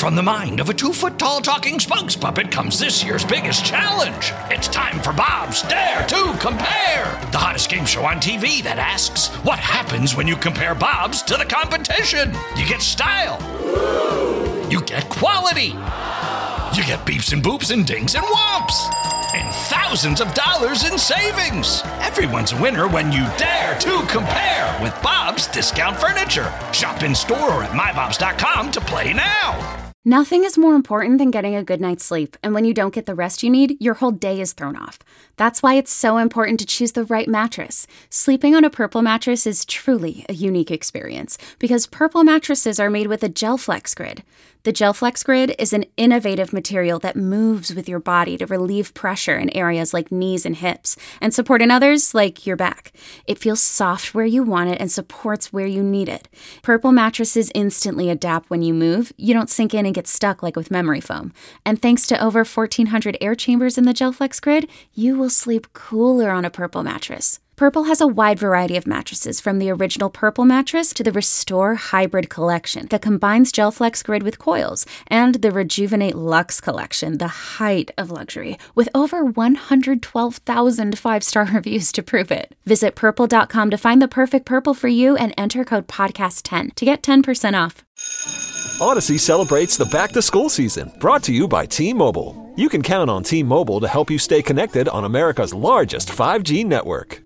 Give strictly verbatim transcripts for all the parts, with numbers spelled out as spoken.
From the mind of a two-foot-tall talking spokes puppet comes this year's biggest challenge. It's time for Bob's Dare to Compare, the hottest game show on T V that asks, what happens when you compare Bobs to the competition? You get style. You get quality. You get beeps and boops and dings and whomps. And thousands of dollars in savings. Everyone's a winner when you dare to compare with Bob's Discount Furniture. Shop in store or at my bobs dot com to play now. Nothing is more important than getting a good night's sleep, and when you don't get the rest you need, your whole day is thrown off. That's why it's so important to choose the right mattress. Sleeping on a Purple mattress is truly a unique experience, because Purple mattresses are made with a GelFlex Grid. The GelFlex Grid is an innovative material that moves with your body to relieve pressure in areas like knees and hips, and support in others like your back. It feels soft where you want it and supports where you need it. Purple mattresses instantly adapt when you move. You don't sink in and get stuck like with memory foam. And thanks to over fourteen hundred air chambers in the GelFlex Grid, you will sleep cooler on a Purple mattress. Purple has a wide variety of mattresses, from the original Purple mattress to the Restore Hybrid collection that combines GelFlex Grid with coils, and the Rejuvenate Luxe collection, the height of luxury, with over one hundred twelve thousand five-star reviews to prove it. Visit purple dot com to find the perfect Purple for you and enter code podcast ten to get ten percent off. Odyssey celebrates the back-to-school season, brought to you by T-Mobile. You can count on T-Mobile to help you stay connected on America's largest five G network.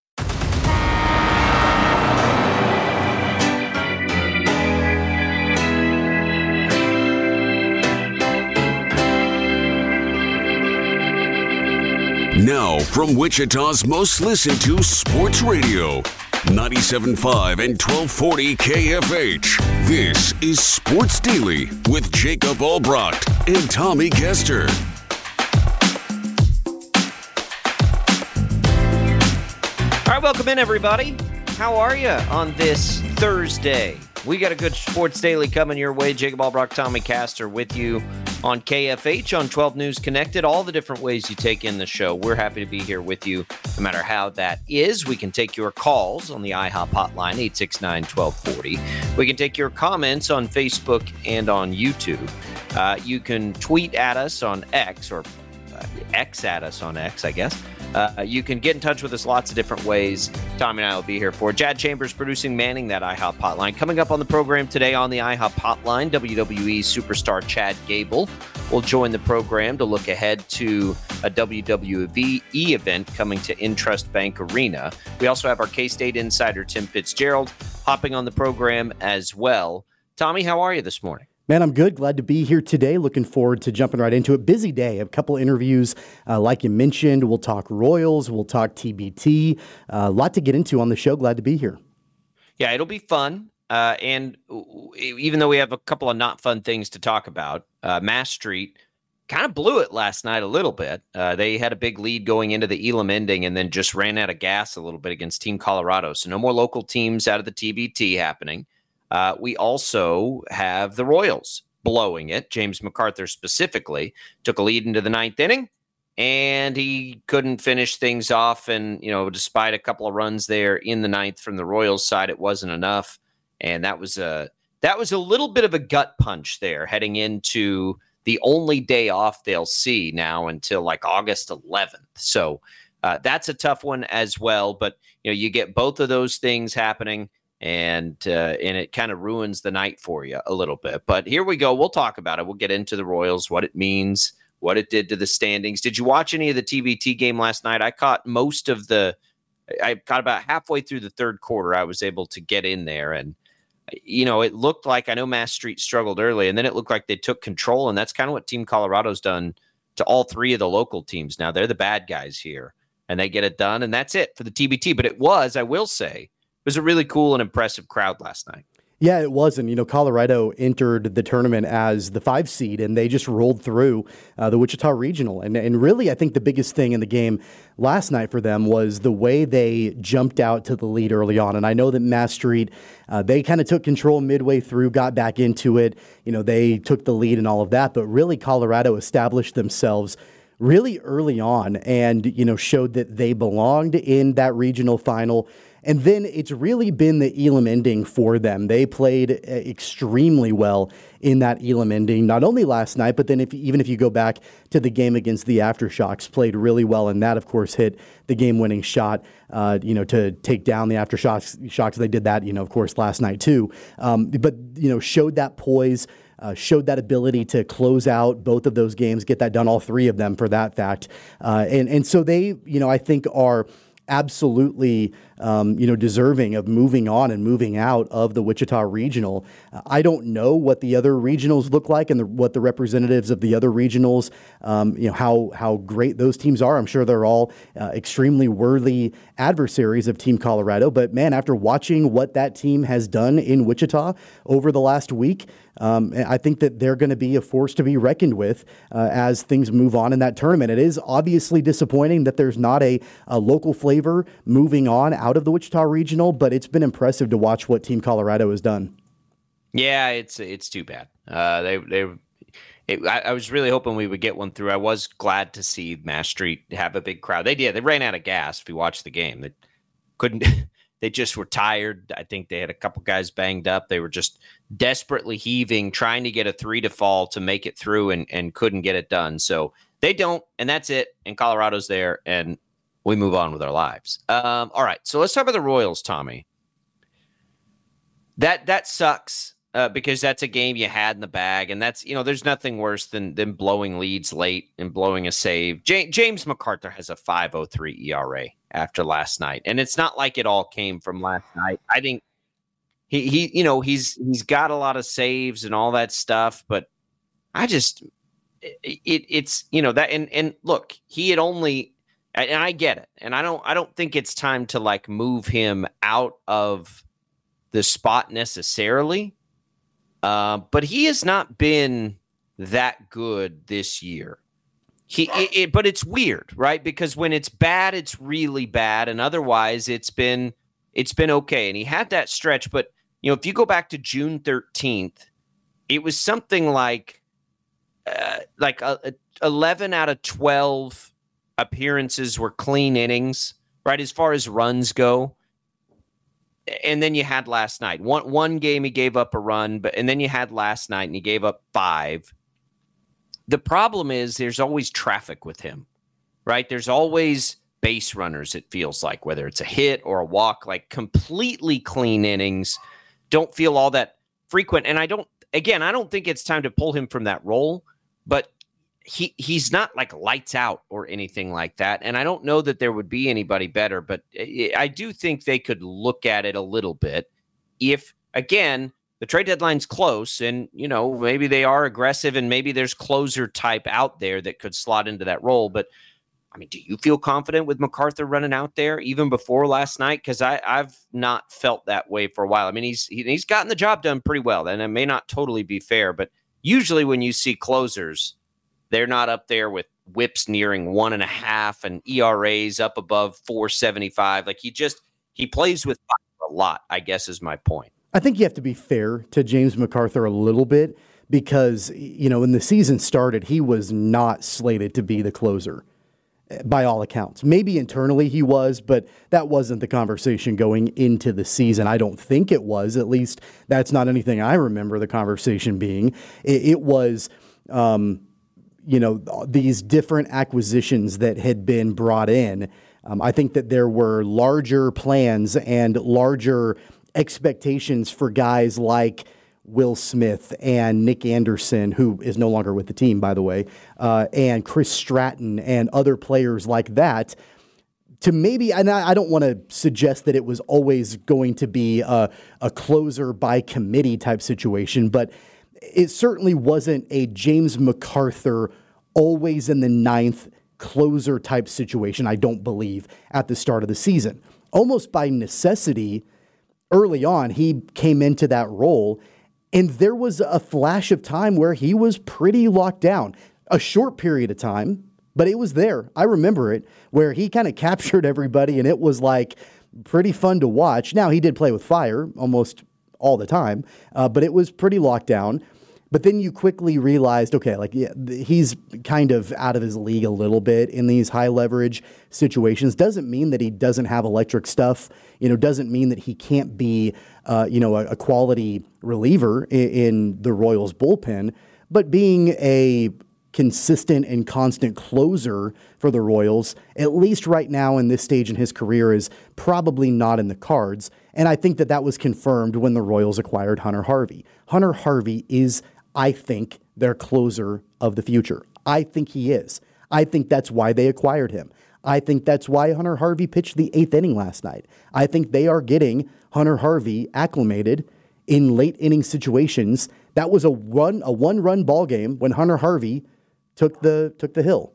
Now, from Wichita's most listened to sports radio, ninety-seven point five and twelve forty K F H. This is Sports Daily with Jacob Albrecht and Tommy Kester. All right, welcome in, everybody. How are you on this Thursday? We got a good Sports Daily coming your way. Jacob Albrecht, Tommy Kester with you on K F H, on twelve News Connected, all the different ways you take in the show. We're happy to be here with you, no matter how that is. We can take your calls on the I HOP hotline, eight six nine, one two four zero. We can take your comments on Facebook and on YouTube. Uh, you can tweet at us on X, or uh, X at us on X, I guess. Uh, you can get in touch with us lots of different ways. Tommy and I will be here for Jad Chambers producing, manning that I HOP hotline. Coming up on the program today on the I HOP hotline, W W E superstar Chad Gable will join the program to look ahead to a W W E event coming to Intrust Bank Arena. We also have our K-State insider Tim Fitzgerald hopping on the program as well. Tommy, how are you this morning? Man, I'm good. Glad to be here today. Looking forward to jumping right into it. Busy day. A couple interviews, uh, like you mentioned. We'll talk Royals. We'll talk T B T. A uh, lot to get into on the show. Glad to be here. Yeah, it'll be fun. Uh, and even though we have a couple of not fun things to talk about, uh, Mass Street kind of blew it last night a little bit. Uh, they had a big lead going into the Elam ending and then just ran out of gas a little bit against Team Colorado. So no more local teams out of the T B T happening. Uh, we also have the Royals blowing it. James MacArthur specifically took a lead into the ninth inning, and he couldn't finish things off. And, you know, despite a couple of runs there in the ninth from the Royals side, it wasn't enough. And that was a that was a little bit of a gut punch there heading into the only day off they'll see now until like August eleventh. So uh, that's a tough one as well. But, you know, you get both of those things happening. And uh, and it kind of ruins the night for you a little bit. But here we go. We'll talk about it. We'll get into the Royals, what it means, what it did to the standings. Did you watch any of the T B T game last night? I caught most of the – I got about halfway through the third quarter. I was able to get in there. And, you know, it looked like – I know Mass Street struggled early, and then it looked like they took control. And that's kind of what Team Colorado's done to all three of the local teams. Now, they're the bad guys here, and they get it done. And that's it for the T B T. But it was, I will say – it was a really cool and impressive crowd last night. Yeah, it was. And, you know, Colorado entered the tournament as the five seed, and they just rolled through uh, the Wichita Regional. And, and really, I think the biggest thing in the game last night for them was the way they jumped out to the lead early on. And I know that Mass Street, uh, they kind of took control midway through, got back into it. You know, they took the lead and all of that. But really, Colorado established themselves really early on and, you know, showed that they belonged in that regional final. And then it's really been the Elam ending for them. They played extremely well in that Elam ending, not only last night, but then if even if you go back to the game against the Aftershocks, played really well. And that, of course, hit the game-winning shot, uh, you know, to take down the Aftershocks. Shocks. They did that, you know, of course, last night too. Um, but, you know, showed that poise, Uh, showed that ability to close out both of those games, get that done, all three of them for that fact. Uh, and, and so they, you know, I think are absolutely, um, you know, deserving of moving on and moving out of the Wichita Regional. Uh, I don't know what the other regionals look like and the, what the representatives of the other regionals, um, you know, how how great those teams are. I'm sure they're all uh, extremely worthy adversaries of Team Colorado. But man, after watching what that team has done in Wichita over the last week, Um, I think that they're going to be a force to be reckoned with uh, as things move on in that tournament. It is obviously disappointing that there's not a, a local flavor moving on out of the Wichita Regional, but it's been impressive to watch what Team Colorado has done. Yeah, it's it's too bad. Uh, they they. It, I, I was really hoping we would get one through. I was glad to see Mass Street have a big crowd. They did. They ran out of gas. If you watched the game, they couldn't. They just were tired. I think they had a couple guys banged up. They were just desperately heaving, trying to get a three to fall to make it through and, and couldn't get it done. So they don't, and that's it. And Colorado's there, and we move on with our lives. Um, all right, so let's talk about the Royals, Tommy. That that sucks uh, because that's a game you had in the bag, and that's, you know, there's nothing worse than than blowing leads late and blowing a save. J- James MacArthur has a five oh three E R A after last night, and it's not like it all came from last night. I think he he you know he's he's got a lot of saves and all that stuff, but I just it, it it's you know that and and look, he had only, and I get it, and I don't I don't think it's time to like move him out of the spot necessarily, uh, but he has not been that good this year. He, it, it, but it's weird, right? Because when it's bad, it's really bad, and otherwise, it's been it's been okay. And he had that stretch, but you know, if you go back to June thirteenth, it was something like uh, like a, a eleven out of twelve appearances were clean innings, right? As far as runs go, and then you had last night. One one game he gave up a run, but and then you had last night, and he gave up five. The problem is there's always traffic with him, right? There's always base runners, it feels like, whether it's a hit or a walk, like completely clean innings don't feel all that frequent. And I don't, again, I don't think it's time to pull him from that role, but he he's not like lights out or anything like that. And I don't know that there would be anybody better, but I do think they could look at it a little bit if, again, the trade deadline's close and, you know, maybe they are aggressive and maybe there's closer type out there that could slot into that role. But, I mean, do you feel confident with MacArthur running out there even before last night? Because I've not felt that way for a while. I mean, he's he, he's gotten the job done pretty well, and it may not totally be fair, but usually when you see closers, they're not up there with whips nearing one and a half and E R As up above four seventy-five. Like he just, he plays with a lot, I guess is my point. I think you have to be fair to James MacArthur a little bit because, you know, when the season started, he was not slated to be the closer by all accounts. Maybe internally he was, but that wasn't the conversation going into the season. I don't think it was. At least that's not anything I remember the conversation being. It, it was, um, you know, these different acquisitions that had been brought in. Um, I think that there were larger plans and larger expectations for guys like Will Smith and Nick Anderson, who is no longer with the team, by the way, uh, and Chris Stratton and other players like that to maybe, and I, I don't want to suggest that it was always going to be a, a closer by committee type situation, but it certainly wasn't a James MacArthur always in the ninth closer type situation, I don't believe, at the start of the season. Almost by necessity, early on, he came into that role, and there was a flash of time where he was pretty locked down. A short period of time, but it was there. I remember it, where he kind of captured everybody, and it was like pretty fun to watch. Now, he did play with fire almost all the time, uh, but it was pretty locked down. But then you quickly realized, okay, like yeah, he's kind of out of his league a little bit in these high leverage situations. Doesn't mean that he doesn't have electric stuff. You know, doesn't mean that he can't be, uh, you know, a, a quality reliever in, in the Royals bullpen. But being a consistent and constant closer for the Royals, at least right now in this stage in his career, is probably not in the cards. And I think that that was confirmed when the Royals acquired Hunter Harvey. Hunter Harvey is, I think, their closer of the future. I think he is. I think that's why they acquired him. I think that's why Hunter Harvey pitched the eighth inning last night. I think they are getting Hunter Harvey acclimated in late inning situations. That was a one a one run ball game when Hunter Harvey took the took the hill,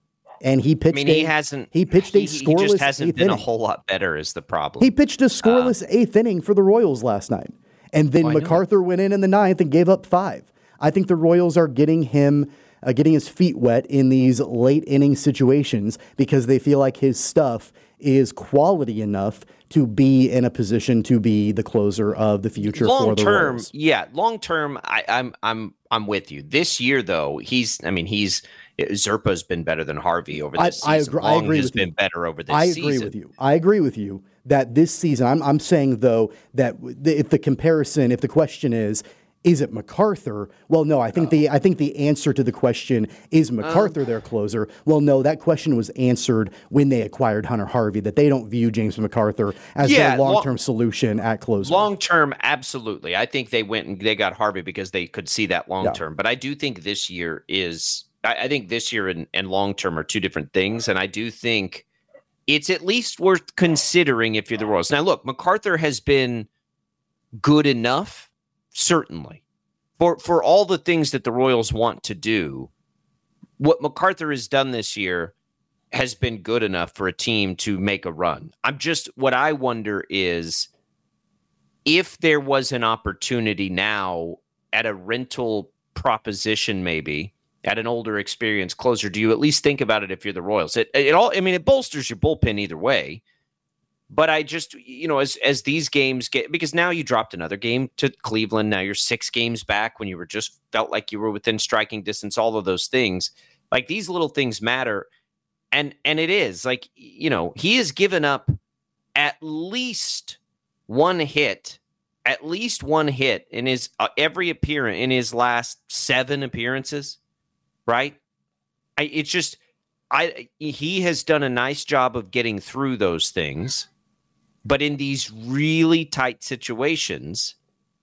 and he pitched. I mean, a, he hasn't. He pitched a he, scoreless. He just hasn't been inning. a whole lot better. Is the problem? He pitched a scoreless uh, eighth inning for the Royals last night, and then well, MacArthur went in in the ninth and gave up five. I think the Royals are getting him, uh, getting his feet wet in these late inning situations because they feel like his stuff is quality enough to be in a position to be the closer of the future long for the term, Royals. Yeah, long term, I, I'm I'm I'm with you. This year, though, he's. I mean, he's Zerpa's been better than Harvey over this I, season. I agree, I agree has with been you. better over this I season. agree with you. I agree with you that this season. I'm I'm saying though that if the comparison, if the question is, is it MacArthur? Well, no. I think oh. the I think the answer to the question is MacArthur um, their closer. Well, no. That question was answered when they acquired Hunter Harvey. That they don't view James MacArthur as yeah, their long-term long, solution at closer. Long-term, absolutely. I think they went and they got Harvey because they could see that long-term. Yeah. But I do think this year is. I, I think this year and, and long-term are two different things, and I do think it's at least worth considering if you're the Royals. Now, look, MacArthur has been good enough. Certainly. For for all the things that the Royals want to do, what MacArthur has done this year has been good enough for a team to make a run. I'm just, what I wonder is if there was an opportunity now at a rental proposition, maybe at an older experienced closer, do you at least think about it if you're the Royals? It, it all, I mean, it bolsters your bullpen either way. But I just, you know, as as these games get, because now you dropped another game to Cleveland. Now you're six games back when you were just felt like you were within striking distance, all of those things. Like these little things matter. And and it is like, you know, he has given up at least one hit, at least one hit in his uh, every appearance in his last seven appearances. Right. I, it's just I he has done a nice job of getting through those things. But in these really tight situations,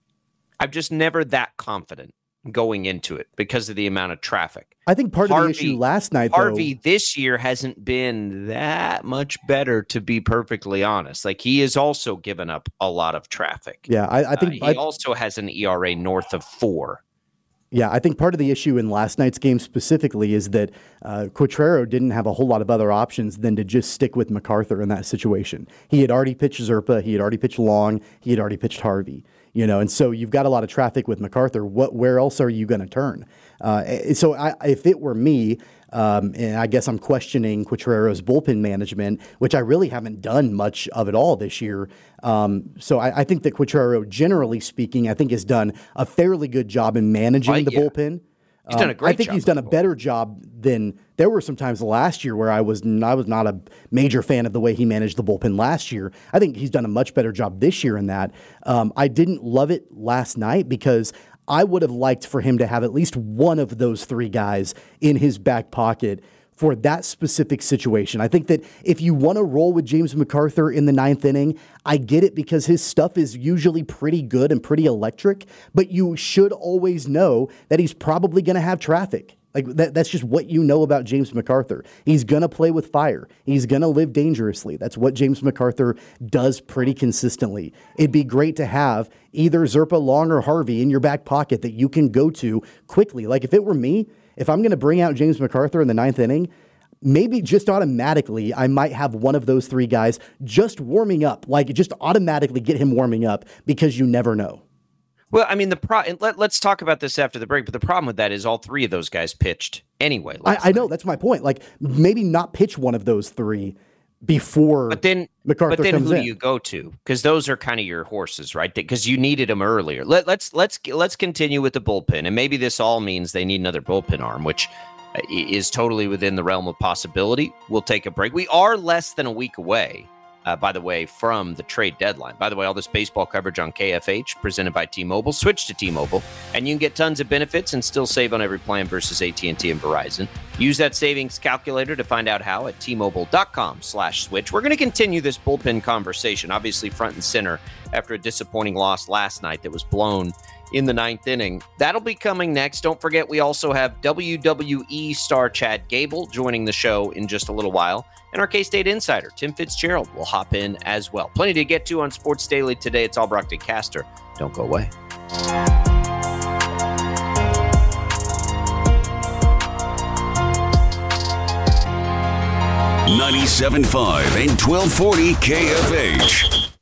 I'm just never that confident going into it because of the amount of traffic. I think part Harvey, of the issue last night, Harvey though, this year hasn't been that much better, to be perfectly honest. Like he has also given up a lot of traffic. Yeah, I, I think uh, he I, also has an E R A north of four. Yeah, I think part of the issue in last night's game specifically is that uh, Quatraro didn't have a whole lot of other options than to just stick with MacArthur in that situation. He had already pitched Zerpa, he had already pitched Long, he had already pitched Harvey. You know, and so you've got a lot of traffic with MacArthur. What, where else are you going to turn? Uh, so I, if it were me, um, and I guess I'm questioning Quatraro's bullpen management, which I really haven't done much of it all this year. Um, so I, I think that Quatraro, generally speaking, I think has done a fairly good job in managing uh, the yeah. bullpen. He's done a great um, I think job he's done a better job than there were some times last year where I was I was not a major fan of the way he managed the bullpen last year. I think he's done a much better job this year in that. Um, I didn't love it last night because I would have liked for him to have at least one of those three guys in his back pocket for that specific situation. I think that if you want to roll with James MacArthur in the ninth inning, I get it because his stuff is usually pretty good and pretty electric, but you should always know that he's probably going to have traffic. Like that, that's just what you know about James MacArthur. He's going to play with fire. He's going to live dangerously. That's what James MacArthur does pretty consistently. It'd be great to have either Zerpa, Long, or Harvey in your back pocket that you can go to quickly. Like if it were me, if I'm going to bring out James MacArthur in the ninth inning, maybe just automatically I might have one of those three guys just warming up, like just automatically get him warming up because you never know. Well, I mean, the pro. Let, let's talk about this after the break. But the problem with that is all three of those guys pitched anyway. I, I know that's my point. Like maybe not pitch one of those three, before but then, MacArthur but then comes who in. do you go to? Because those are kind of your horses, right? Because you needed them earlier. Let, let's let's let's continue with the bullpen, and maybe this all means they need another bullpen arm, which is totally within the realm of possibility. We'll take a break. We are less than a week away, uh, by the way, from the trade deadline. By the way, all this baseball coverage on K F H presented by T-Mobile. Switch to T-Mobile, and you can get tons of benefits and still save on every plan versus A T and T and Verizon. Use that savings calculator to find out how at T-Mobile.com slash switch. We're going to continue this bullpen conversation, obviously front and center after a disappointing loss last night that was blown in the ninth inning. That'll be coming next. Don't forget, we also have W W E star Chad Gable joining the show in just a little while. And our K-State insider, Tim Fitzgerald, will hop in as well. Plenty to get to on Sports Daily today. It's all Brockton Caster. Don't go away. ninety-seven point five and twelve forty K F H.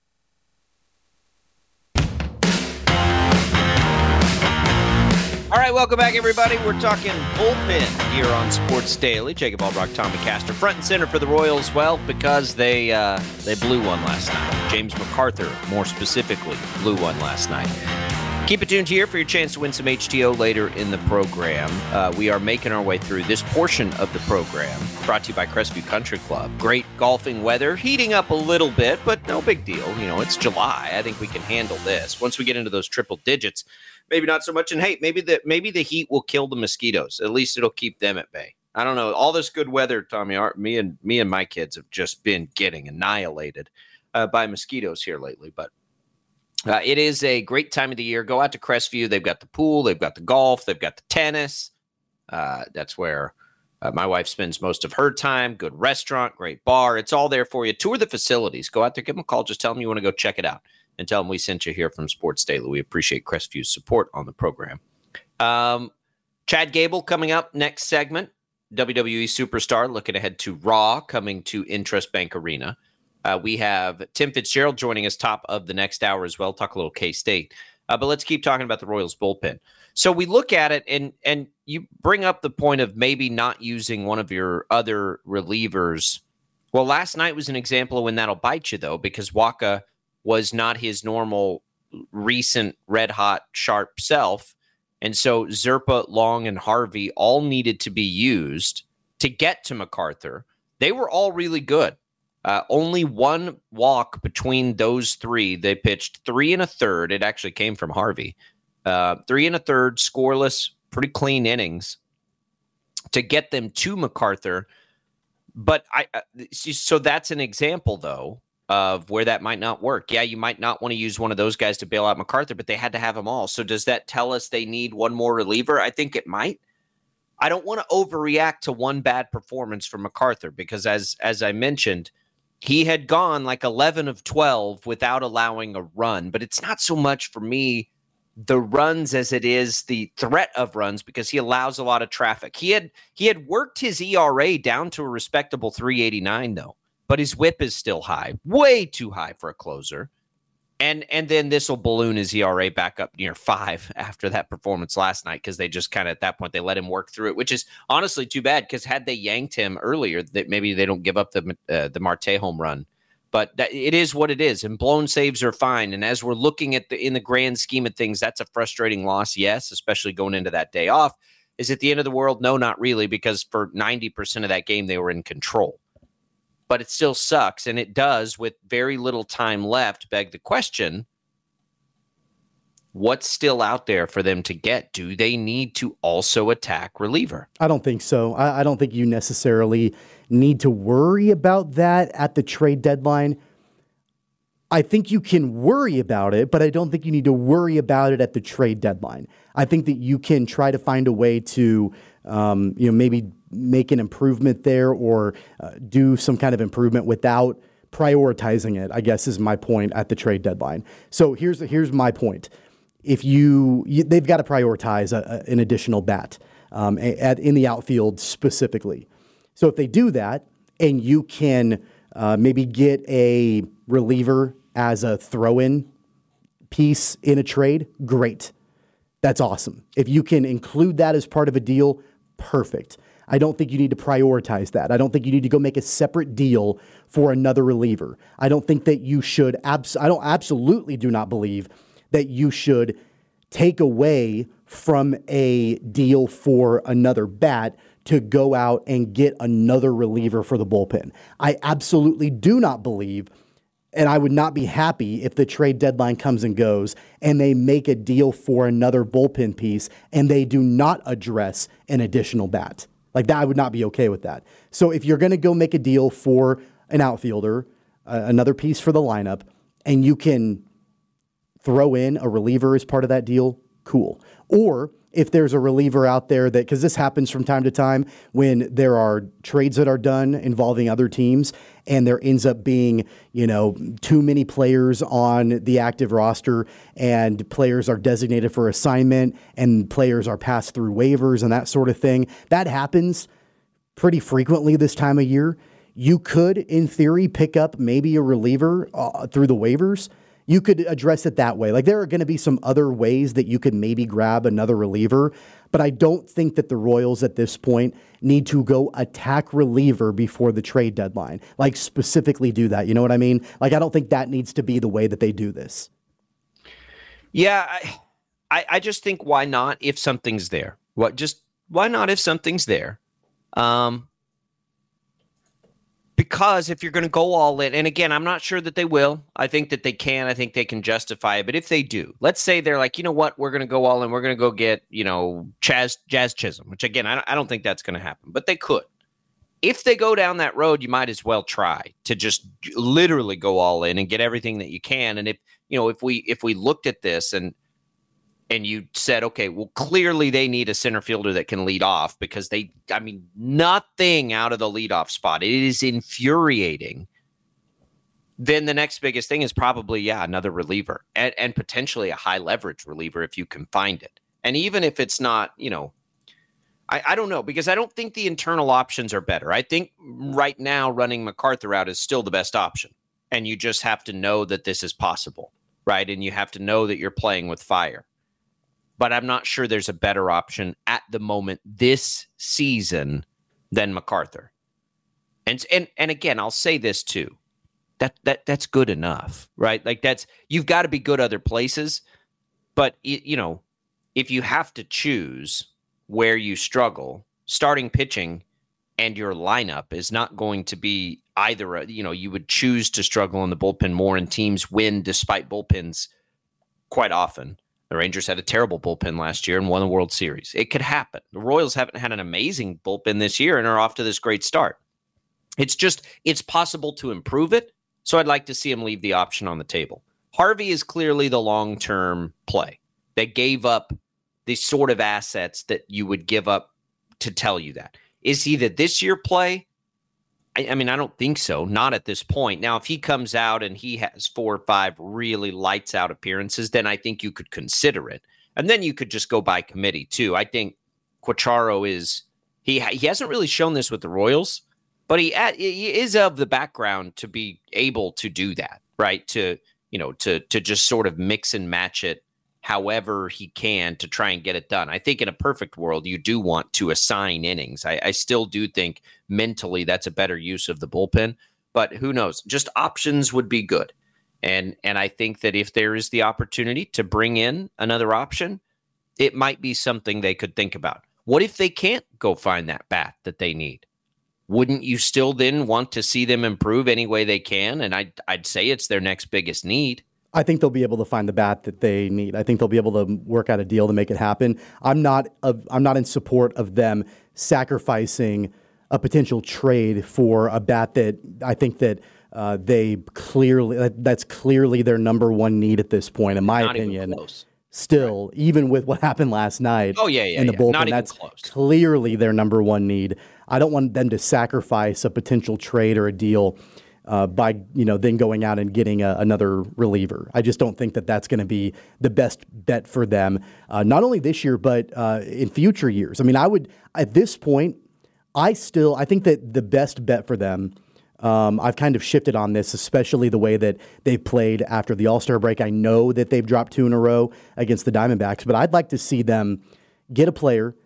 All right, welcome back, everybody. We're talking bullpen here on Sports Daily. Jacob Albrock, Tommy Castor, front and center for the Royals. Well, because they uh, they blew one last night. James MacArthur, more specifically, blew one last night. Keep it tuned here for your chance to win some H T O later in the program. Uh, we are making our way through this portion of the program, brought to you by Crestview Country Club. Great golfing weather, heating up a little bit, but no big deal. You know, it's July. I think we can handle this. Once we get into those triple digits, maybe not so much. And hey, maybe the maybe the heat will kill the mosquitoes. At least it'll keep them at bay. I don't know. All this good weather, Tommy, our, me and me and my kids have just been getting annihilated uh, by mosquitoes here lately. But uh, it is a great time of the year. Go out to Crestview. They've got the pool. They've got the golf. They've got the tennis. Uh, that's where uh, my wife spends most of her time. Good restaurant, great bar. It's all there for you. Tour the facilities. Go out there, give them a call. Just tell them you want to go check it out. And tell them we sent you here from Sports Daily. We appreciate Crestview's support on the program. Um, Chad Gable coming up next segment. W W E superstar looking ahead to Raw coming to Intrust Bank Arena. Uh, we have Tim Fitzgerald joining us top of the next hour as well. Talk a little K-State. Uh, but let's keep talking about the Royals bullpen. So we look at it, and and you bring up the point of maybe not using one of your other relievers. Well, last night was an example of when that'll bite you, though, because Waka was not his normal recent red-hot, sharp self. And so Zerpa, Long, and Harvey all needed to be used to get to MacArthur. They were all really good. Uh, only one walk between those three. They pitched three and a third. It actually came from Harvey. Uh, three and a third, scoreless, pretty clean innings to get them to MacArthur. But I, uh, so that's an example, though, of where that might not work. Yeah, you might not want to use one of those guys to bail out MacArthur, but they had to have them all. So does that tell us they need one more reliever? I think it might. I don't want to overreact to one bad performance from MacArthur because, as as I mentioned, he had gone like eleven of twelve without allowing a run. But it's not so much for me the runs as it is the threat of runs because he allows a lot of traffic. He had he had worked his E R A down to a respectable three eighty-nine, though. But his whip is still high, way too high for a closer. And and then this will balloon his E R A back up near five after that performance last night because they just kind of at that point they let him work through it, which is honestly too bad because had they yanked him earlier, that maybe they don't give up the uh, the Marte home run. But that, it is what it is, and blown saves are fine. And as we're looking at the in the grand scheme of things, that's a frustrating loss, yes, especially going into that day off. Is it the end of the world? No, not really, because for ninety percent of that game they were in control. But it still sucks, and it does, with very little time left, beg the question, what's still out there for them to get? Do they need to also attack reliever? I don't think so. I, I don't think you necessarily need to worry about that at the trade deadline. I think you can worry about it, but I don't think you need to worry about it at the trade deadline. I think that you can try to find a way to, um, you know, maybe make an improvement there or uh, do some kind of improvement without prioritizing it, I guess is my point at the trade deadline. So here's here's my point. If you, you they've got to prioritize a, a, an additional bat um, at, in the outfield specifically. So if they do that and you can uh, maybe get a reliever as a throw-in piece in a trade, great. That's awesome. If you can include that as part of a deal, perfect. I don't think you need to prioritize that. I don't think you need to go make a separate deal for another reliever. I don't think that you should, abs- I don't absolutely do not believe that you should take away from a deal for another bat to go out and get another reliever for the bullpen. I absolutely do not believe, and I would not be happy if the trade deadline comes and goes and they make a deal for another bullpen piece and they do not address an additional bat. Like that, I would not be okay with that. So if you're going to go make a deal for an outfielder, uh, another piece for the lineup, and you can throw in a reliever as part of that deal, cool. Or if there's a reliever out there that, because this happens from time to time when there are trades that are done involving other teams and there ends up being, you know, too many players on the active roster and players are designated for assignment and players are passed through waivers and that sort of thing. That happens pretty frequently this time of year. You could, in theory, pick up maybe a reliever uh, through the waivers. You could address it that way. Like there are going to be some other ways that you could maybe grab another reliever, but I don't think that the Royals at this point need to go attack reliever before the trade deadline. Like specifically do that. You know what I mean? Like I don't think that needs to be the way that they do this. Yeah, I, I, I just think why not if something's there? What just why not if something's there? Um, Because if you're going to go all in, and again, I'm not sure that they will. I think that they can. I think they can justify it. But if they do, let's say they're like, you know what, we're going to go all in. We're going to go get, you know, Chaz, Jazz Chisholm, which again, I don't, I don't think that's going to happen. But they could. If they go down that road, you might as well try to just literally go all in and get everything that you can. And if, you know, if we if we looked at this and and you said, okay, well, clearly they need a center fielder that can lead off because they, I mean, nothing out of the leadoff spot. It is infuriating. Then the next biggest thing is probably, yeah, another reliever and, and potentially a high leverage reliever if you can find it. And even if it's not, you know, I, I don't know, because I don't think the internal options are better. I think right now running MacArthur out is still the best option. And you just have to know that this is possible, right? And you have to know that you're playing with fire. But I'm not sure there's a better option at the moment this season than MacArthur. And and and again, I'll say this too. That that that's good enough, right? Like that's you've got to be good other places, but you know, if you have to choose where you struggle, starting pitching and your lineup is not going to be either, a, you know, you would choose to struggle in the bullpen more and teams win despite bullpens quite often. The Rangers had a terrible bullpen last year and won the World Series. It could happen. The Royals haven't had an amazing bullpen this year and are off to this great start. It's just, it's possible to improve it. So I'd like to see him leave the option on the table. Harvey is clearly the long-term play. They gave up the sort of assets that you would give up to tell you that. Is he the this year play? I, I mean, I don't think so. Not at this point. Now, if he comes out and he has four or five really lights out appearances, then I think you could consider it. And then you could just go by committee too. I think Quatraro is, he he hasn't really shown this with the Royals, but he, he is of the background to be able to do that, right? To, you know, to to just sort of mix and match it however he can to try and get it done. I think in a perfect world, you do want to assign innings. I, I still do think mentally that's a better use of the bullpen, but who knows? Just options would be good. And and I think that if there is the opportunity to bring in another option, it might be something they could think about. What if they can't go find that bat that they need? Wouldn't you still then want to see them improve any way they can? And I'd, I'd say it's their next biggest need. I think they'll be able to find the bat that they need. I think they'll be able to work out a deal to make it happen. I'm not uh, I'm not in support of them sacrificing a potential trade for a bat that I think that uh, they clearly that's clearly their number one need at this point, in my not opinion. Even close. Still, right. Even with what happened last night oh, yeah, yeah, in the yeah. bullpen, not that's even close. Clearly their number one need. I don't want them to sacrifice a potential trade or a deal Uh, by you know then going out and getting a, another reliever. I just don't think that that's going to be the best bet for them, uh, not only this year but uh, in future years. I mean, I would at this point, I still I think that the best bet for them. Um, I've kind of shifted on this, especially the way that they've played after the All-Star break. I know that they've dropped two in a row against the Diamondbacks, but I'd like to see them get a player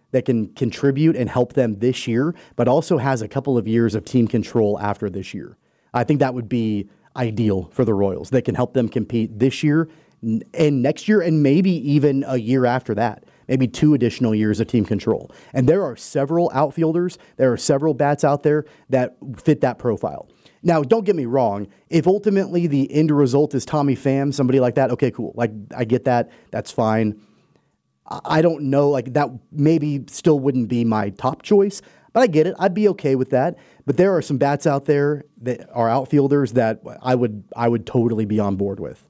that can contribute and help them this year, but also has a couple of years of team control after this year. I think that would be ideal for the Royals. That can help them compete this year and next year and maybe even a year after that. Maybe two additional years of team control. And there are several outfielders, there are several bats out there that fit that profile. Now, don't get me wrong. If ultimately the end result is Tommy Pham, somebody like that, okay, cool. Like, I get that. That's fine. I don't know, like that maybe still wouldn't be my top choice, but I get it. I'd be okay with that. But there are some bats out there that are outfielders that I would I would totally be on board with.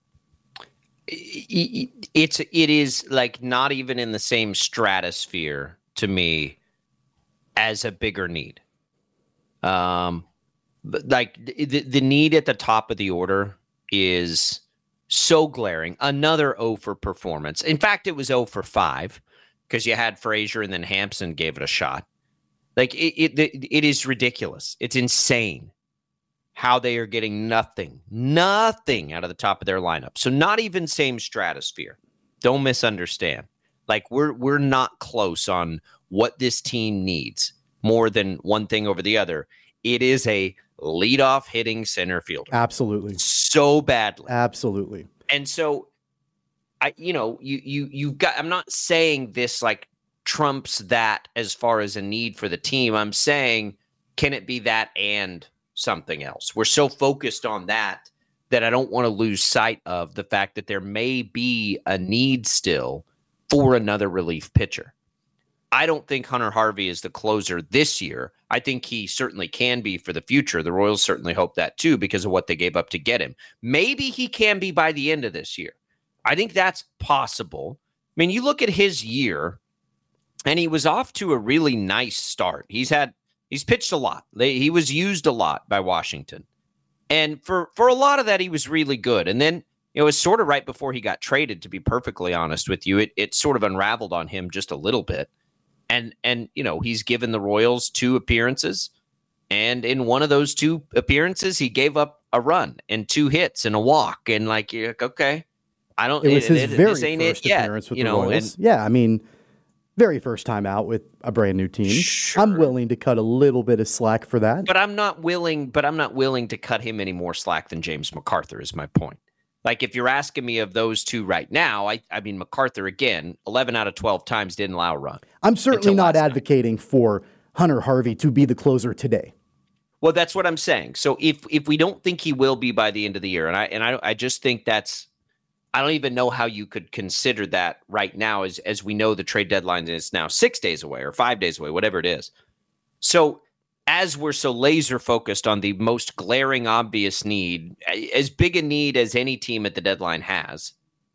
It's it is like not even in the same stratosphere to me as a bigger need. Um, but like the the need at the top of the order is so glaring. Another oh for performance. In fact, it was oh for five because you had Frazier and then Hampson gave it a shot. Like it, it, it is ridiculous. It's insane how they are getting nothing, nothing out of the top of their lineup. So not even same stratosphere. Don't misunderstand. Like we're we're not close on what this team needs more than one thing over the other. It is a leadoff hitting center fielder. Absolutely. So badly. Absolutely. And so I you know, you you you've got I'm not saying this like trumps that as far as a need for the team. I'm saying, can it be that and something else? We're so focused on that that I don't want to lose sight of the fact that there may be a need still for another relief pitcher. I don't think Hunter Harvey is the closer this year. I think he certainly can be for the future. The Royals certainly hope that too because of what they gave up to get him. Maybe he can be by the end of this year. I think that's possible. I mean, you look at his year, and he was off to a really nice start. He's had he's pitched a lot. He was used a lot by Washington. And for, for a lot of that, he was really good. And then it was sort of right before he got traded, to be perfectly honest with you. It it sort of unraveled on him just a little bit. And, and you know, he's given the Royals two appearances. And in one of those two appearances, he gave up a run and two hits and a walk. And like, you're like, okay, I don't. It was his it, very this ain't first it yet, appearance with you the know, Royals. And, yeah, I mean, very first time out with a brand new team. Sure. I'm willing to cut a little bit of slack for that. But I'm not willing. But I'm not willing to cut him any more slack than James McArthur. Is my point. Like if you're asking me of those two right now, I I mean McArthur again, eleven out of twelve times didn't allow a run. I'm certainly not advocating night. for Hunter Harvey to be the closer today. Well, that's what I'm saying. So if if we don't think he will be by the end of the year, and I and I I just think that's. I don't even know how you could consider that right now as, as we know the trade deadline is now six days away or five days away, whatever it is. So as we're so laser focused on the most glaring, obvious need, as big a need as any team at the deadline has,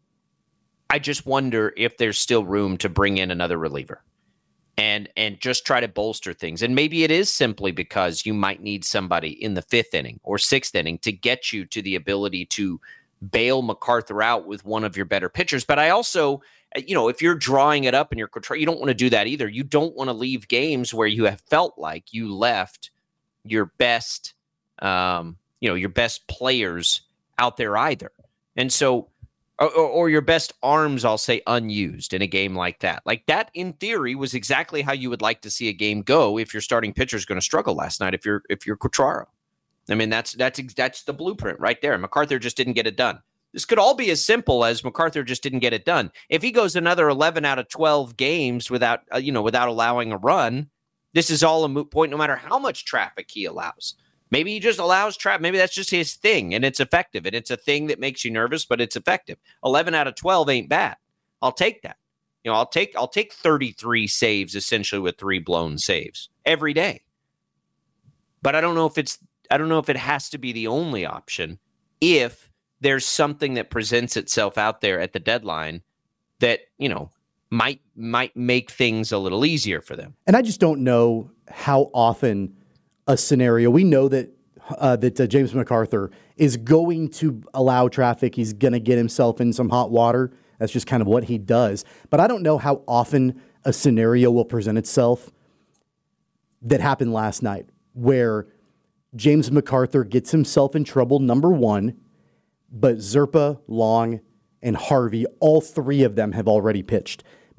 I just wonder if there's still room to bring in another reliever and, and just try to bolster things. And maybe it is simply because you might need somebody in the fifth inning or sixth inning to get you to the ability to bail McArthur out with one of your better pitchers. But I also, you know, if you're drawing it up in your control, you don't want to do that either. You don't want to leave games where you have felt like you left your best, um, you know, your best players out there either. And so, or, or your best arms, I'll say, unused in a game like that. Like that, in theory, was exactly how you would like to see a game go if your starting pitcher is going to struggle last night, if you're, if you're Quatraro. I mean, that's that's that's the blueprint right there. McArthur just didn't get it done. This could all be as simple as McArthur just didn't get it done. If he goes another eleven out of twelve games without, uh, you know, without allowing a run, this is all a moot point no matter how much traffic he allows. Maybe he just allows traffic. Maybe that's just his thing, and it's effective, and it's a thing that makes you nervous, but it's effective. eleven out of twelve ain't bad. I'll take that. You know, I'll take I'll take thirty-three saves essentially with three blown saves every day. But I don't know if it's I don't know if it has to be the only option if there's something that presents itself out there at the deadline that, you know, might might make things a little easier for them. And I just don't know how often a scenario, we know that uh, that uh, James McArthur is going to allow traffic. He's going to get himself in some hot water. That's just kind of what he does. But I don't know how often a scenario will present itself that happened last night where James McArthur gets himself in trouble, number one, but Zerpa, Long, and Harvey, all three of them have already pitched.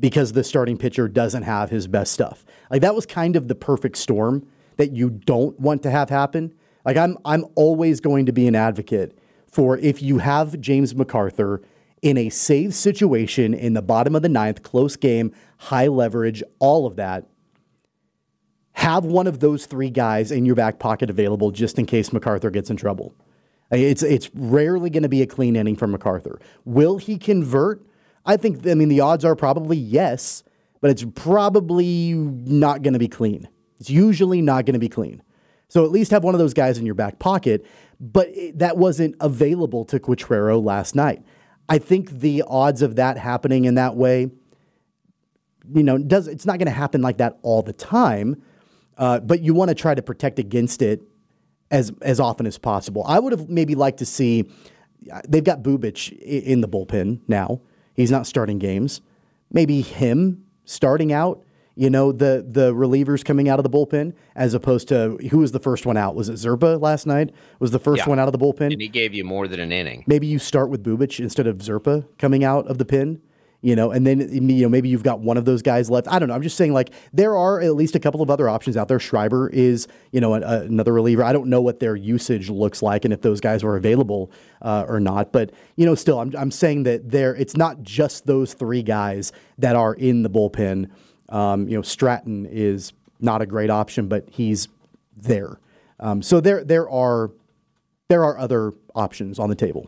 because the starting pitcher doesn't have his best stuff. Like that was kind of the perfect storm that you don't want to have happen. Like I'm I'm always going to be an advocate for if you have James McArthur in a save situation in the bottom of the ninth, close game, high leverage, all of that, have one of those three guys in your back pocket available just in case McArthur gets in trouble. It's it's rarely going to be a clean inning from McArthur. Will he convert? I think, I mean, the odds are probably yes, but it's probably not going to be clean. It's usually not going to be clean. So at least have one of those guys in your back pocket, but it, that wasn't available to Quatrero last night. I think the odds of that happening in that way, you know, does it's not going to happen like that all the time, uh, but you want to try to protect against it as as often as possible. I would have maybe liked to see, they've got Bubic in the bullpen now. He's not starting games. Maybe him starting out, you know, the the relievers coming out of the bullpen, as opposed to, who was the first one out? Was it Zerpa last night? Was the first yeah. one out of the bullpen? And he gave you more than an inning. Maybe you start with Bubic instead of Zerpa coming out of the pen, you know, and then, you know, maybe you've got one of those guys left. I don't know. I'm just saying, like, there are at least a couple of other options out there. Schreiber is, you know, a, a, another reliever. I don't know what their usage looks like and if those guys are available uh, or not. But, you know, still, I'm I'm saying that there, it's not just those three guys that are in the bullpen. Um, you know, Stratton is not a great option, but he's there. Um, so there there are there are other options on the table.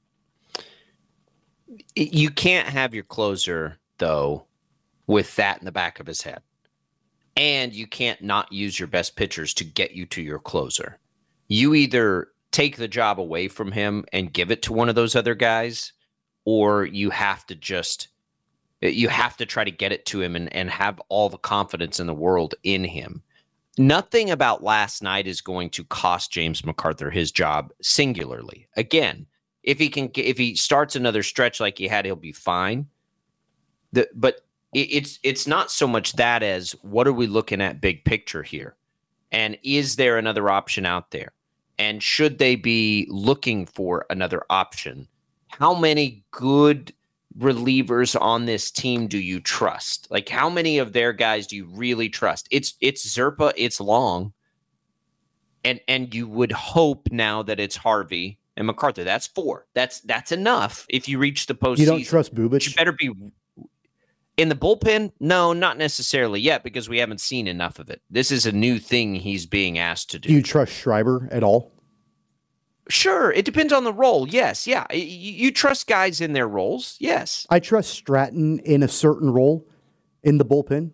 You can't have your closer, though, with that in the back of his head. And you can't not use your best pitchers to get you to your closer. You either take the job away from him and give it to one of those other guys, or you have to just, you have to try to get it to him and, and have all the confidence in the world in him. Nothing about last night is going to cost James McArthur his job singularly. Again, If he can, if he starts another stretch like he had, he'll be fine. The, but it, it's it's not so much that as what are we looking at big picture here, and is there another option out there, and should they be looking for another option? How many good relievers on this team do you trust? Like, how many of their guys do you really trust? It's it's Zerpa, it's Long, and and you would hope now that it's Harvey and McArthur. That's four. That's that's enough if you reach the postseason. You don't trust Bubic? You better be in the bullpen. No, not necessarily yet, because we haven't seen enough of it. This is a new thing he's being asked to do. Do you trust Schreiber at all? Sure. It depends on the role. Yes. Yeah. You, you trust guys in their roles. Yes. I trust Stratton in a certain role in the bullpen.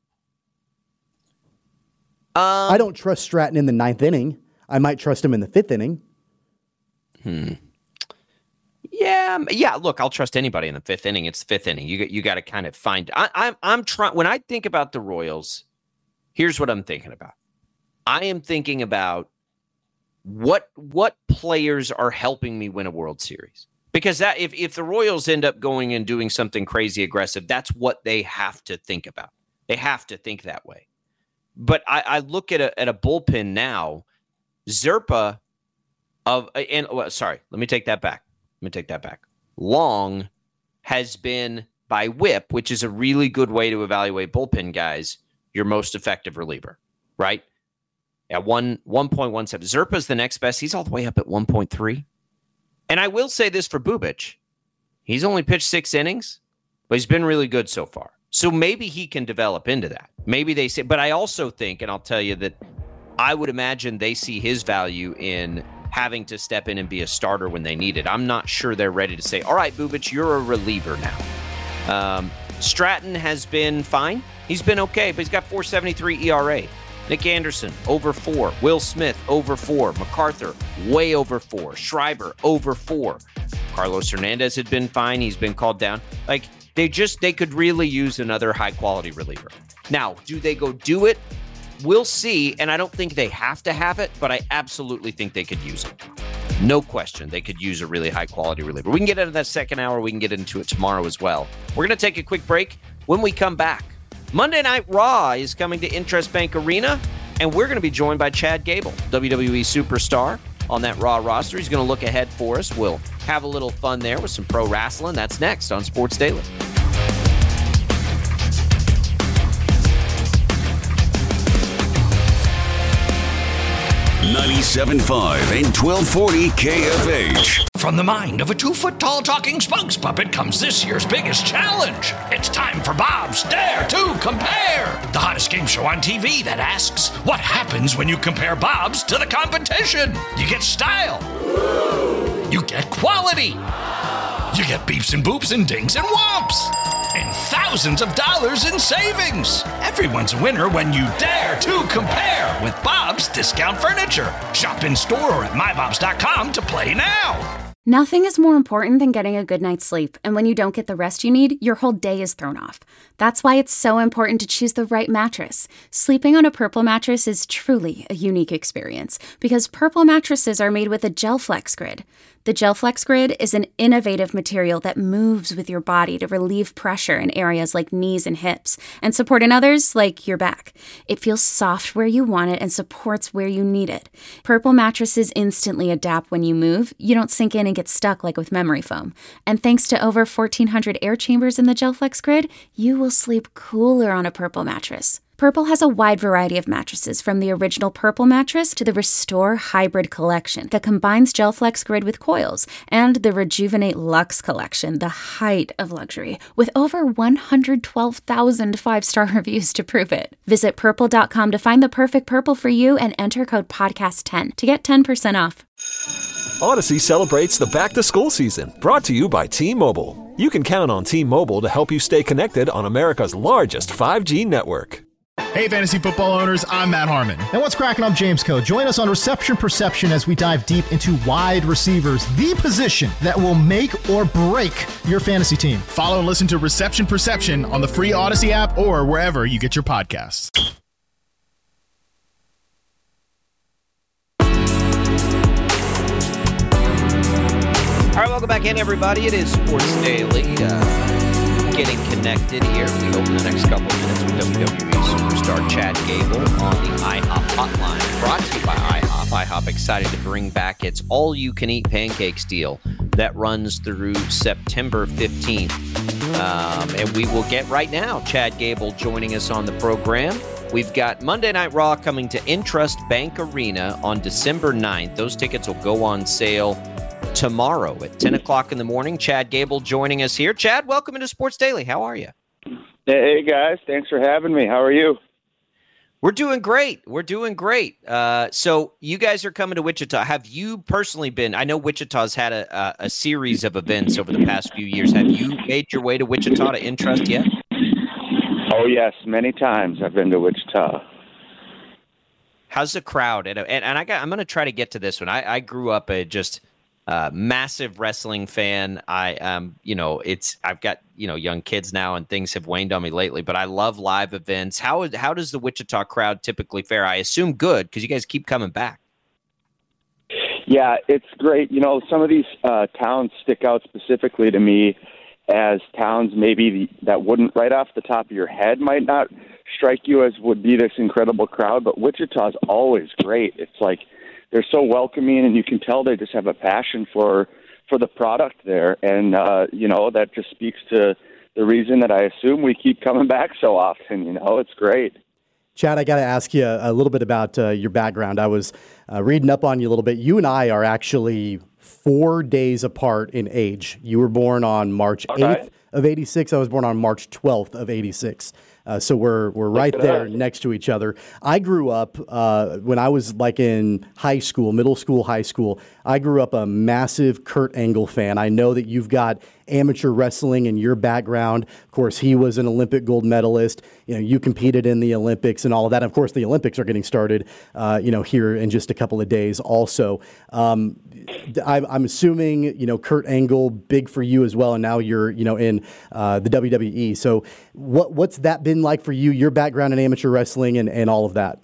Um, I don't trust Stratton in the ninth inning. I might trust him in the fifth inning. Hmm. Yeah, yeah. Look, I'll trust anybody in the fifth inning. It's the fifth inning. You you got to kind of find. I, I'm I'm trying. When I think about the Royals, here's what I'm thinking about. I am thinking about what what players are helping me win a World Series. Because that if if the Royals end up going and doing something crazy aggressive, that's what they have to think about. They have to think that way. But I, I look at a at a bullpen now, Zerpa. Of and well, sorry, let me take that back. Let me take that back. Long has been by whip, which is a really good way to evaluate bullpen guys, your most effective reliever, right? At one one point one seven. Zerpa's the next best. He's all the way up at one point three. And I will say this for Bubic. He's only pitched six innings, but he's been really good so far. So maybe he can develop into that. Maybe they say, but I also think, and I'll tell you that I would imagine they see his value in having to step in and be a starter when they need it. I'm not sure they're ready to say, all right, Bubic, you're a reliever now. Um, Stratton has been fine. He's been okay, but he's got four seventy-three E R A. Nick Anderson, over four. Will Smith, over four. McArthur, way over four. Schreiber, over four. Carlos Hernandez had been fine. He's been called down. Like, they just, they could really use another high-quality reliever. Now, do they go do it? We'll see, and I don't think they have to have it, but I absolutely think they could use it. No question, they could use a really high-quality reliever. We can get into that second hour. We can get into it tomorrow as well. We're going to take a quick break. When we come back, Monday Night Raw is coming to Interest Bank Arena, and we're going to be joined by Chad Gable, W W E superstar, on that Raw roster. He's going to look ahead for us. We'll have a little fun there with some pro wrestling. That's next on Sports Daily. ninety-seven point five and twelve forty K F H. From the mind of a two-foot-tall talking spokes puppet comes this year's biggest challenge. It's time for Bob's Dare to Compare, the hottest game show on T V that asks, what happens when you compare Bobs to the competition? You get style. You get quality. You get beeps and boops and dings and whomps. And thousands of dollars in savings. Everyone's a winner when you dare to compare with Bob's Discount Furniture. Shop in store or at my bobs dot com to play now. Nothing is more important than getting a good night's sleep, and when you don't get the rest you need, your whole day is thrown off. That's why it's so important to choose the right mattress. Sleeping on a Purple mattress is truly a unique experience, because Purple mattresses are made with a GelFlex Grid. The GelFlex Grid is an innovative material that moves with your body to relieve pressure in areas like knees and hips, and support in others like your back. It feels soft where you want it and supports where you need it. Purple mattresses instantly adapt when you move. You don't sink in and get stuck like with memory foam. And thanks to over fourteen hundred air chambers in the GelFlex Grid, you will sleep cooler on a Purple mattress. Purple has a wide variety of mattresses, from the original Purple mattress to the Restore Hybrid collection that combines GelFlex Grid with coils, and the Rejuvenate Luxe collection, the height of luxury, with over one hundred twelve thousand five-star reviews to prove it. Visit purple dot com to find the perfect Purple for you and enter code podcast ten to get ten percent off. Odyssey celebrates the back-to-school season, brought to you by T-Mobile. You can count on T-Mobile to help you stay connected on America's largest five G network. Hey, fantasy football owners, I'm Matt Harmon. And what's cracking? I'm James Coe. Join us on Reception Perception as we dive deep into wide receivers, the position that will make or break your fantasy team. Follow and listen to Reception Perception on the free Odyssey app or wherever you get your podcasts. All right, welcome back in, everybody. It is Sports Daily. Uh, getting connected here. We hope in the next couple of minutes with W W E superstar Chad Gable on the IHOP hotline. Brought to you by IHOP. IHOP excited to bring back its all-you-can-eat pancakes deal that runs through September fifteenth. Um, and we will get right now Chad Gable joining us on the program. We've got Monday Night Raw coming to Intrust Bank Arena on December ninth. Those tickets will go on sale tomorrow at ten o'clock in the morning. Chad Gable joining us here. Chad, welcome into Sports Daily. How are you? Hey, guys. Thanks for having me. How are you? We're doing great. We're doing great. Uh, so you guys are coming to Wichita. Have you personally been? I know Wichita's had a, a, a series of events over the past few years. Have you made your way to Wichita to Intrust yet? Oh, yes. Many times I've been to Wichita. How's the crowd? And, and, and I got, I'm going to try to get to this one. I, I grew up a just uh, massive wrestling fan. I, um, you know, it's I've got, you know, young kids now and things have waned on me lately, but I love live events. How, how does the Wichita crowd typically fare? I assume good because you guys keep coming back. Yeah, it's great. You know, some of these uh, towns stick out specifically to me as towns maybe that wouldn't right off the top of your head might not strike you as would be this incredible crowd, but Wichita's always great. It's like they're so welcoming, and you can tell they just have a passion for for the product there, and uh, you know, that just speaks to the reason that I assume we keep coming back so often. You know, it's great. Chad, I got to ask you a little bit about uh, your background. I was uh, reading up on you a little bit. You and I are actually four days apart in age. You were born on March eighth right. of eighty-six. I was born on March twelfth of eighty-six. Uh, so we're we're right there next to each other. I grew up uh, when I was like in high school, middle school, high school. I grew up a massive Kurt Angle fan. I know that you've got amateur wrestling in your background. Of course, he was an Olympic gold medalist. You know, you competed in the Olympics and all of that. Of course, the Olympics are getting started, uh, you know, here in just a couple of days also. Um, I'm, I'm assuming, you know, Kurt Angle, big for you as well, and now you're, you know, in uh, the W W E. So what what's that been like for you, your background in amateur wrestling and, and all of that?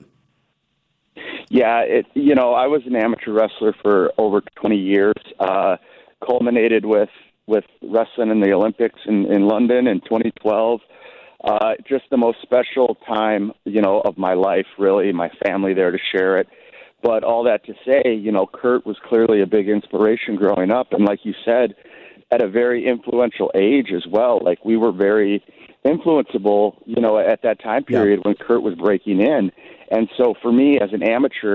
Yeah, it, you know, I was an amateur wrestler for over twenty years, uh, culminated with with wrestling in the Olympics in, in London in twenty twelve. Uh, just the most special time, you know, of my life, really, my family there to share it. But all that to say, you know, Kurt was clearly a big inspiration growing up. And like you said, at a very influential age as well. Like, we were very influenceable, you know, at that time period yeah. when Kurt was breaking in. And so for me as an amateur,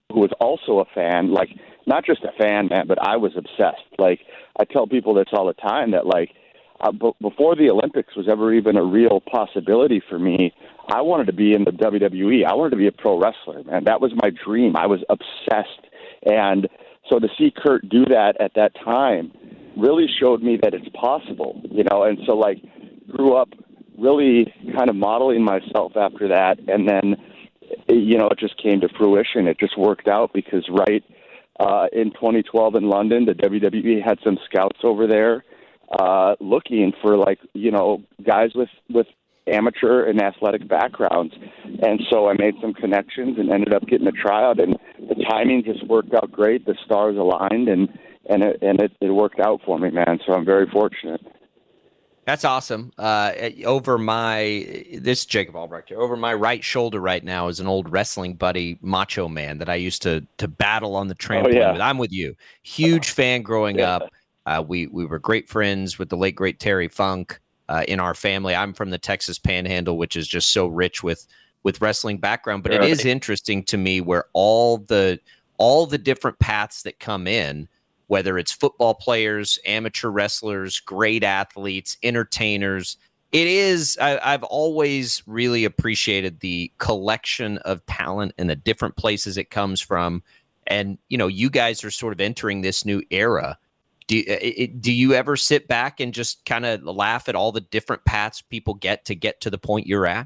who was also a fan, like not just a fan, man, but I was obsessed. Like I tell people this all the time that like uh, b- before the Olympics was ever even a real possibility for me, I wanted to be in the W W E. I wanted to be a pro wrestler, man. That was my dream. I was obsessed. And so to see Kurt do that at that time really showed me that it's possible, you know, and so like grew up really kind of modeling myself after that. And then, you know, it just came to fruition. It just worked out because right uh, in twenty twelve in London, the W W E had some scouts over there uh, looking for like, you know, guys with, with amateur and athletic backgrounds. And so I made some connections and ended up getting a tryout, and the timing just worked out great. The stars aligned, and, and, it, and it, it worked out for me, man. So I'm very fortunate. That's awesome. Uh, over my, this is Jacob Albrecht here, over my right shoulder right now is an old wrestling buddy, Macho Man, that I used to to battle on the trampoline oh, yeah. with. I'm with you. Huge fan growing yeah. up. Uh, we, we were great friends with the late, great Terry Funk uh, in our family. I'm from the Texas Panhandle, which is just so rich with, with wrestling background. But right. It is interesting to me where all the all the different paths that come in, whether it's football players, amateur wrestlers, great athletes, entertainers. It is, I, I've always really appreciated the collection of talent and the different places it comes from. And, you know, you guys are sort of entering this new era. Do, it, do you ever sit back and just kind of laugh at all the different paths people get to get to the point you're at?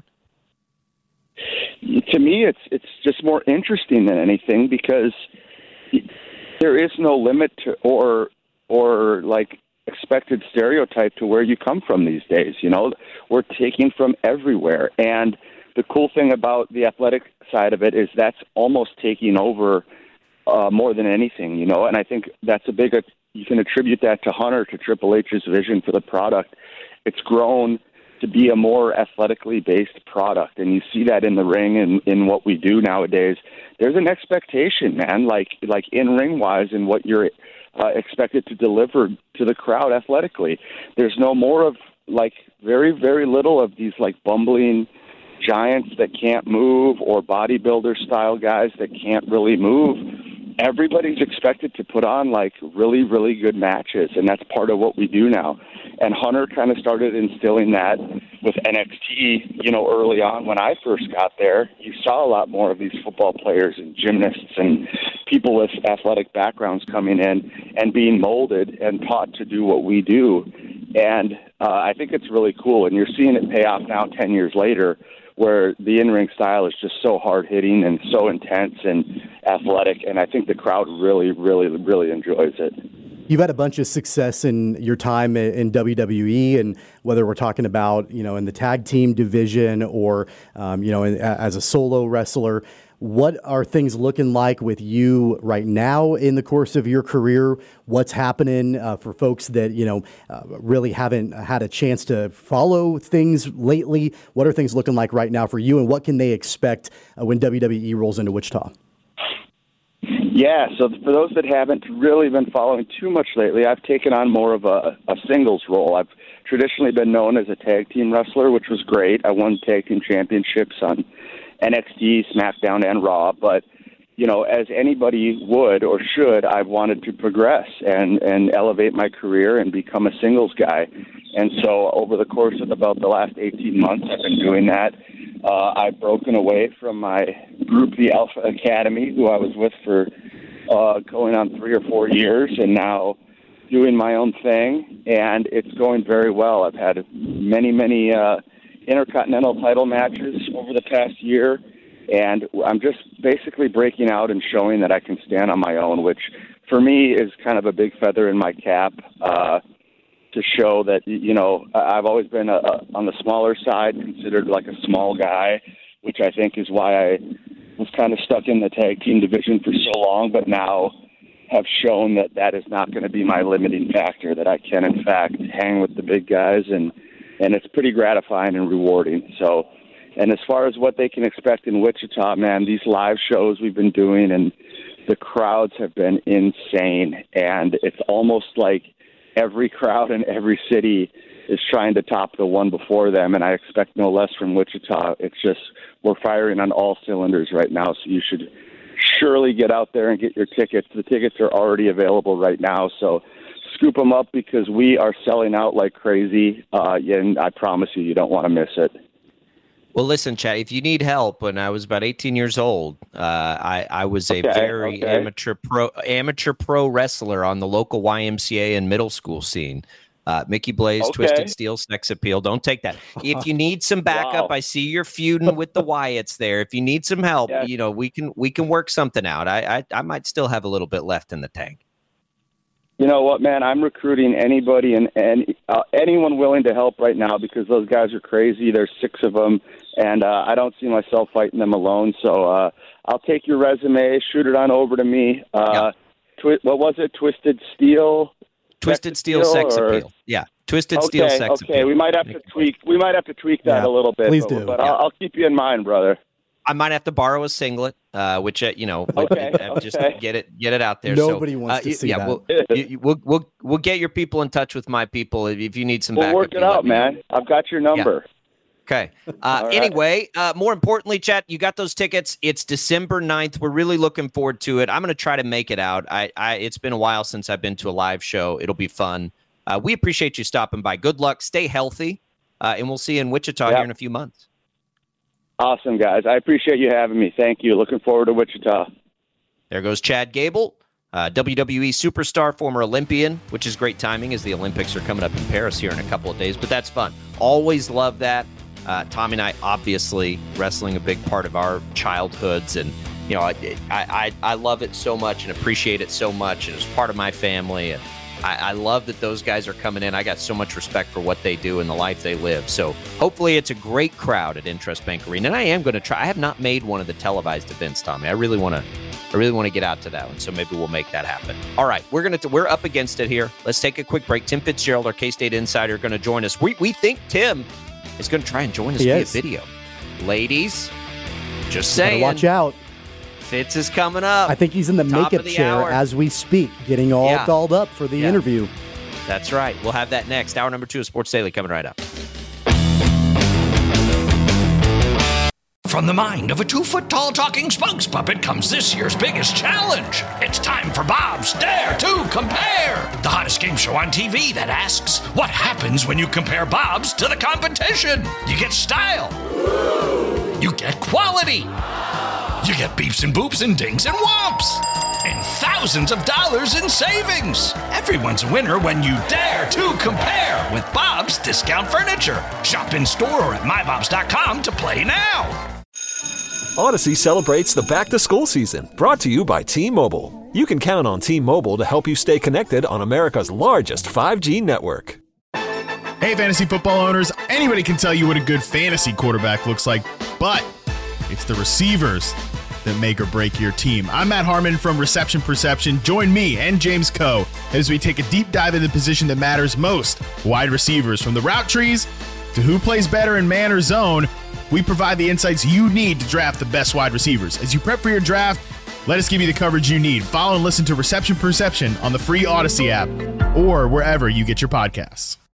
To me, it's it's just more interesting than anything because there is no limit to or or like expected stereotype to where you come from these days. You know, we're taking from everywhere. And the cool thing about the athletic side of it is that's almost taking over uh, more than anything, you know, and I think that's a big, you can attribute that to Hunter, to Triple H's vision for the product. It's grown to be a more athletically based product. And you see that in the ring and in what we do nowadays. There's an expectation, man, like like in ring wise and what you're uh, expected to deliver to the crowd athletically. There's no more of like very, very little of these like bumbling giants that can't move or bodybuilder style guys that can't really move. Everybody's expected to put on like really, really good matches, and that's part of what we do now. And Hunter kind of started instilling that with N X T, you know, early on when I first got there. You saw a lot more of these football players and gymnasts and people with athletic backgrounds coming in and being molded and taught to do what we do. And uh, I think it's really cool, and you're seeing it pay off now ten years later, where the in-ring style is just so hard-hitting and so intense and athletic, and I think the crowd really, really, really enjoys it. You've had a bunch of success in your time in W W E, and whether we're talking about, you know, in the tag team division or, um, you know, as a solo wrestler. What are things looking like with you right now in the course of your career? What's happening uh, for folks that, you know, uh, really haven't had a chance to follow things lately? What are things looking like right now for you, and what can they expect uh, when W W E rolls into Wichita? Yeah, so for those that haven't really been following too much lately, I've taken on more of a, a singles role. I've traditionally been known as a tag team wrestler, which was great. I won tag team championships on N X T, SmackDown, and Raw, but, you know, as anybody would or should, I've wanted to progress and, and elevate my career and become a singles guy. And so over the course of about the last eighteen months, I've been doing that. Uh, I've broken away from my group, the Alpha Academy, who I was with for uh, going on three or four years, and now doing my own thing, and it's going very well. I've had many, many uh, Intercontinental title matches over the past year, and I'm just basically breaking out and showing that I can stand on my own, which for me is kind of a big feather in my cap uh, to show that, you know, I've always been a, a, on the smaller side, considered like a small guy, which I think is why I was kind of stuck in the tag team division for so long, but now have shown that that is not going to be my limiting factor, that I can, in fact, hang with the big guys, and and it's pretty gratifying and rewarding. So, and as far as what they can expect in Wichita, man, these live shows we've been doing, and the crowds have been insane. And it's almost like every crowd in every city is trying to top the one before them, and I expect no less from Wichita. It's just, we're firing on all cylinders right now, so you should surely get out there and get your tickets. The tickets are already available right now, so scoop them up because we are selling out like crazy, uh, and I promise you, you don't want to miss it. Well, listen, Chad, if you need help, when I was about eighteen years old, uh, I, I was a Okay, very okay. amateur pro amateur pro wrestler on the local Y M C A and middle school scene. Uh, Mickey Blaze, Okay. Twisted Steel, Sex Appeal. Don't take that. If you need some backup, Wow. I see you're feuding with the Wyatts there. If you need some help, Yes. you know, we can we can work something out. I, I I might still have a little bit left in the tank. You know what, man? I'm recruiting anybody and, and uh, anyone willing to help right now because those guys are crazy. There's six of them, and uh, I don't see myself fighting them alone. So uh, I'll take your resume, shoot it on over to me. Uh, twi- what was it? Twisted Steel? Twisted Steel, Sex or- Appeal. Yeah, Twisted Okay, Steel, Sex okay. Appeal. We might have to tweak. We might have to tweak that Yeah, a little bit. please but, do. But Yeah. I'll, I'll keep you in mind, brother. I might have to borrow a singlet, uh, which uh, you know, Okay, uh, just okay. get it get it out there. Nobody so, wants uh, to y- see yeah, that. We'll, you, you- we'll we'll we'll get your people in touch with my people if, if you need some We'll backup. work it you let out, me know. man. I've got your number. Okay. Uh, All right. Anyway, uh, more importantly, chat, you got those tickets. It's December ninth. We're really looking forward to it. I'm going to try to make it out. I, I, it's been a while since I've been to a live show. It'll be fun. Uh, we appreciate you stopping by. Good luck. Stay healthy. Uh, and we'll see you in Wichita Yep. here in a few months. Awesome, guys. I appreciate you having me. Thank you. Looking forward to Wichita. There goes Chad Gable, uh, W W E superstar, former Olympian, which is great timing as the Olympics are coming up in Paris here in a couple of days. But that's fun. Always love that. Uh, Tommy and I, obviously, wrestling a big part of our childhoods. And, you know, I, I, I love it so much and appreciate it so much. And it's part of my family. And I, I love that those guys are coming in. I got so much respect for what they do and the life they live. So hopefully it's a great crowd at Intrust Bank Arena. And I am going to try. I have not made one of the televised events, Tommy. I really want to. I really want to get out to that one, so maybe we'll make that happen. All right, we're gonna we're up against it here. Let's take a quick break. Tim Fitzgerald, our K-State insider, going to join us. We we think Tim is going to try and join us He via is. video. Ladies, just Better saying. watch out. Fitz is coming up. I think he's in the Top makeup of the chair hour. as we speak, getting all Yeah. dolled up for the Yeah. interview. That's right. We'll have that next. Hour number two of Sports Daily coming right up. From the mind of a two-foot-tall talking spokes puppet comes this year's biggest challenge. It's time for Bob's Dare to Compare, the hottest game show on T V that asks, what happens when you compare Bob's to the competition? You get style. You get quality. You get beeps and boops and dings and whomps. And thousands of dollars in savings. Everyone's a winner when you dare to compare with Bob's Discount Furniture. Shop in store or at my bobs dot com to play now. Odyssey celebrates the back-to-school season, brought to you by T-Mobile. You can count on T-Mobile to help you stay connected on America's largest five G network. Hey, fantasy football owners, anybody can tell you what a good fantasy quarterback looks like, but it's the receivers that make or break your team. I'm Matt Harmon from Reception Perception. Join me and James Coe as we take a deep dive into the position that matters most, wide receivers. From the route trees to who plays better in man or zone, we provide the insights you need to draft the best wide receivers. As you prep for your draft, let us give you the coverage you need. Follow and listen to Reception Perception on the free Odyssey app or wherever you get your podcasts.